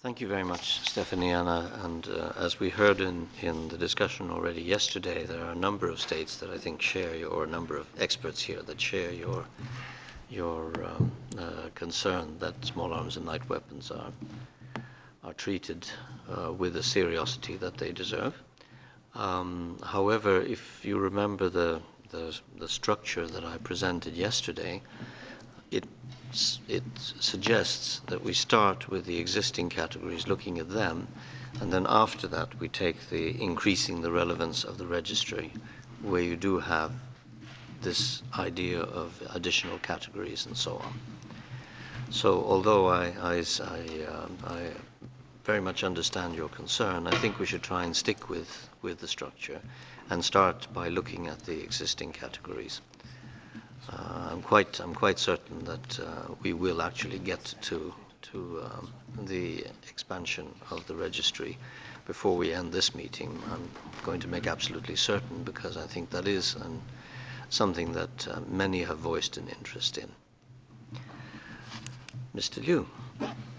Thank you very much, Stephanie. And as we heard in the discussion already yesterday, there are a number of states that I think share your, or a number of experts here that share your concern that small arms and light weapons are treated with the seriousity that they deserve. However, if you remember the structure that I presented yesterday, it suggests that we start with the existing categories, looking at them, and then after that we take the increasing the relevance of the registry, where you do have this idea of additional categories and so on. So although I very much understand your concern, I think we should try and stick with the structure and start by looking at the existing categories. I'm quite certain that we will actually get to the expansion of the registry before we end this meeting. I'm going to make absolutely certain, because I think that is something that many have voiced an interest in. Mr. Liu.